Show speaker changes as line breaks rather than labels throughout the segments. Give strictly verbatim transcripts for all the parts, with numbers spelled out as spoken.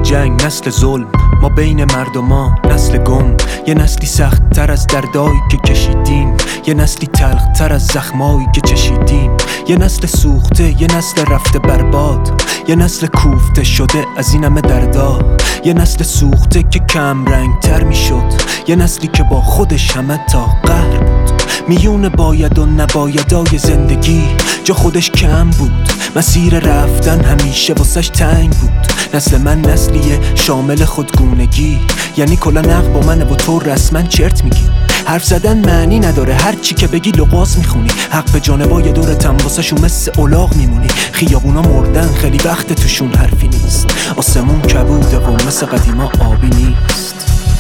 جنگ، نسل ظلم، ما بین مردما نسل گم. یه نسلی سخت تر از دردایی که کشیدیم، یه نسلی تلخ تر از زخمایی که چشیدیم. یه نسل سوخته، یه نسل رفته برباد، یه نسل کوفته شده از این همه دردا. یه نسل سوخته که کم رنگ تر می شد، یه نسلی که با خودش همه تا قهر بود. میون باید و نبایدای زندگی جا خودش کم بود، مسیر رفتن همیشه واسش تنگ بود. نسل من نسلیه شامل خودگونگی، یعنی کلا نق با منه و تو رسما چرت میگی. حرف زدن معنی نداره، هر چی که بگی لغاز میخونی. حق به جانبای دورتم واسه‌شون مثل الاغ میمونی. خیابونا مردن خیلی وقت توشون حرفی نیست، آسمون کبوده و مثل قدیما آبی نیست.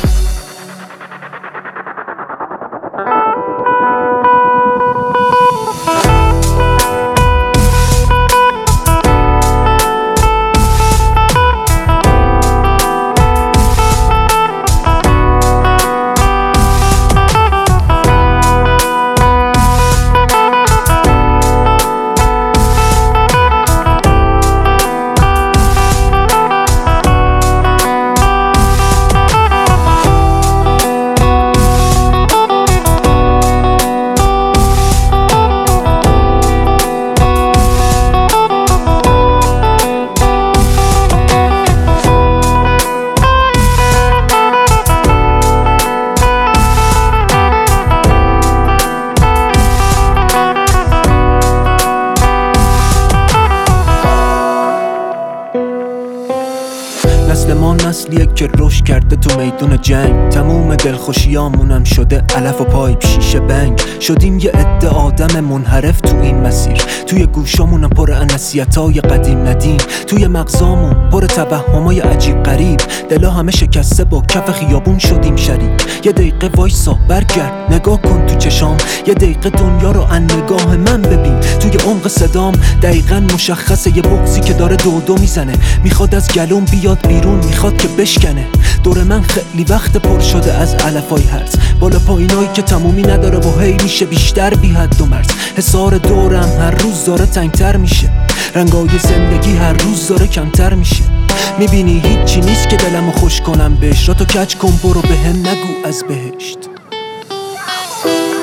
نسل ما نسلیه که رشد کرده تو میدون جنگ. تموم دلخوشیامونم شده علف و پایپ شیشه بنگ. شدیم یه عده آدم منحرف تو این مسیر، توی گوشامونم پر نصیحتای قدیم ندیم، توی مغزامون پر توهمای عجیب غریب. دلا همه شکسته با کف خیابون شدیم شریک. یه دقیقه وایسا برگرد نگاه کن تو چشام، یه دقیقه دنیا رو ان نگاه من ببین. توی عمق صدام دقیقاً مشخصه یه بغضی که داره دو دو میزنه، میخواد از گلوم بیاد بیرون، میخواد که بشکنه. دور من خیلی وقت پر شده از علفای هرز، بالا پایینایی که تمومی نداره و هی میشه بیشتر بی حد و مرز. حصار دورم هر روز داره تنگتر میشه، رنگای زندگی هر روز داره کمتر میشه. میبینی هیچی نیست که دلمو خوش کنم بهش، را تو کج کن برو بهم نگو از بهشت.